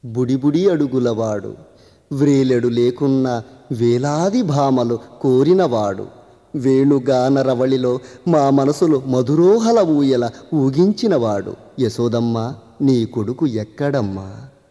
బుడిబుడి అడుగులవాడు, వ్రేలెడు లేకున్న వేలాది భామలు కోరినవాడు, వేణుగానరవళిలో మా మనసులో మధురోహల ఊయల ఊగించినవాడు. యశోదమ్మ, నీ కొడుకు ఎక్కడమ్మా?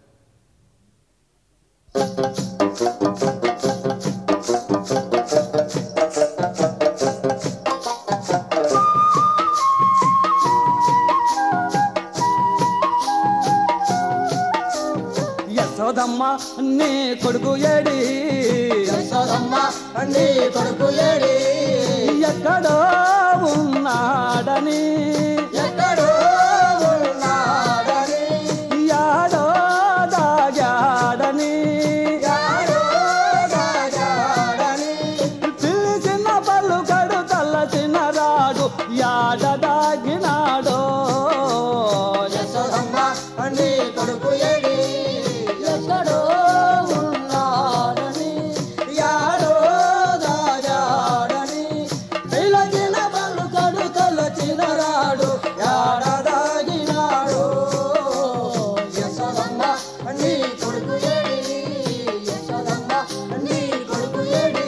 యశోదమ్మ నీ కొడుకు ఏడి, యశోదమ్మ నీ కొడుకు ఏడి, ఎక్కడో ఉన్నాడని, ఎక్కడో ఉన్నాడని, యాడో దాగాడని, యాడో దాగాడని, పిలిచిన పలుకడు తల్లచిన రాడు, యాడ దాగినాడో. యశోదమ్మ నీ కొడుకు ఏడి, ఎక్కడో ఉన్నాడని, యాడో దాగాడని, పిలచిన పలుకడు తలచిన రాడు, యాడ దాగినాడు. యశోదమ్మ నీ కొడుకు ఏడి, యశోదమ్మ నీ కొడుకు ఏడి.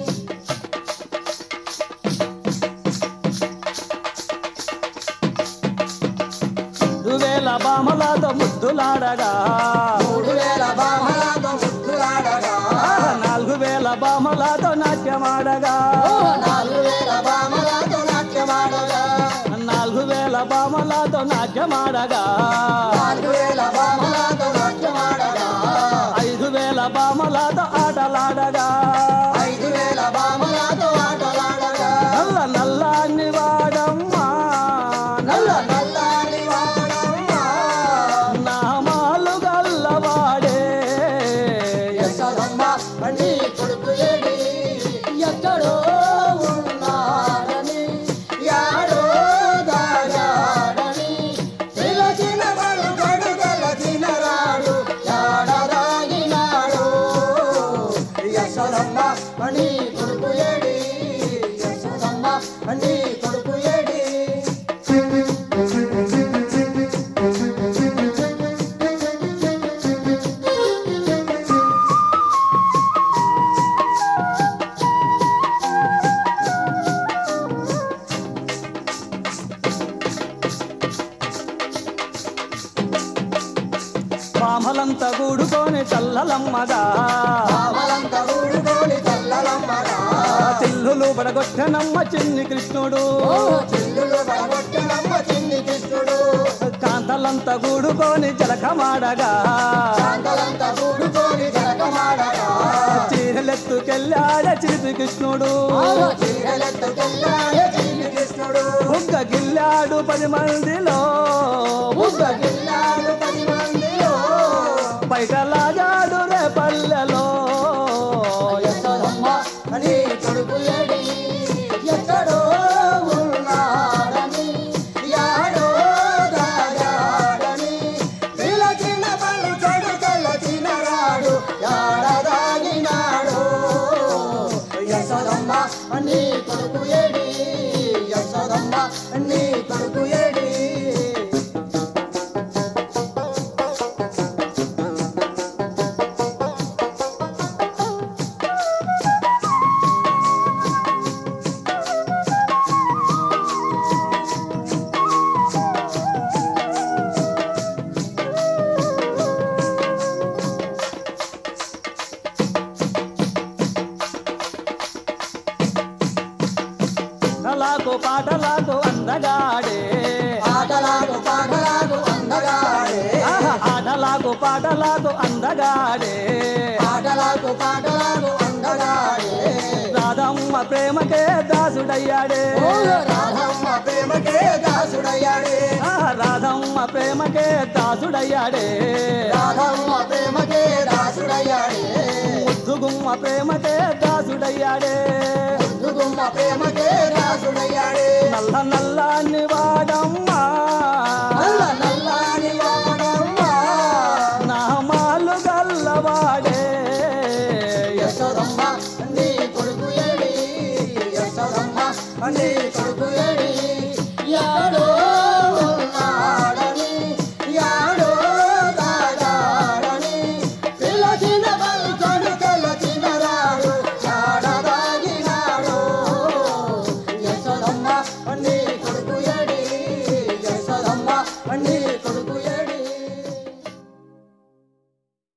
వేల బామలతో ముద్దులాడగా, 3000 బామలతో ముద్దులాడగా, 4000 బామలతో నాట్యమాడగా, 4000 బామలతో నాట్యమాడగా, 4000 బామలతో నాట్యమాడగా, 4000 బామలతో నాట్యమాడగా, 5000 బామలతో ఆటలాడగా, 5000 బామలతో ఆటలాడగా, నల్ల నల్లాన్ని వాడమ్మా, నల్ల నల్లని వాడమ్మ, నామాలు గల్లవాడే. యశోదమ్మ నీ కొడుకు ఏడి, ఎక్కడో ఉన్నాడని, యాడో దాగాడని, పిలచిన పలుకడు తలచిన రాడు, యాడ దాగినాడు. యశోదమ్మ నీ కొడుకు ఏడి, యశోదమ్మ నీ కొడుకు ఏడి. పామలంతా కూడుకొని చల్లలమ్మగా, పామలంతా ఊడుకొని చల్లలమ్మగా, చిల్లులు పడగొట్టనమ్మ చిన్ని కృష్ణుడు, చిల్లులు పడగొట్టనమ్మ చిన్ని కృష్ణుడు, కాంతలంతా కూడుకొని జలకమాడగా, కాంతలంతా ఊడుకొని జలకమాడగా, చీరలెత్తుకెళ్ళాడే చిలిపి కృష్ణుడు, చీరలెత్తుకెళ్ళాడే చిన్ని కృష్ణుడు, బుగ్గ గిల్లాడు 10 మందిలో, బుగ్గగిల్లాడు 10 మందిలో, బయటలాగాడు రే పల్లెలో. యశోదమ్మ నీ కొడుకు ఏడి, ఎక్కడో ఉన్నాడని, యాడో దాగాడని, పిలచిన పలుకడు తలచిన రాడు, యాడ దాగినాడు. యశోదమ్మ నీ కొడుకు ఏడి, యశోదమ్మ నీ కొడుకు ఏడి. కళకు పాటలకు అందగాడే, ఆటలాగు పాటలాగు అందగాడే, ఆటలకు పాటలకు అందగాడే, ఆటలాగు పాటలాగు అందగాడే, రాధమ్మ ప్రేమకే దాసుడయ్యాడే, రాధమ్మ ప్రేమకే దాసుడయ్యాడే, రాధమ్మ ప్రేమకే దాసుడయ్యాడే, రాధమ్మ ప్రేమకే దాసుడయ్యాడే, ముద్దుగుమ్మ ప్రేమకే దాసుడయ్యాడే, ముద్దుగుమ్మ ప్రేమకే దాసుడయ్యాడే, నల్ల నల్లాన్ని వాడమ్మా,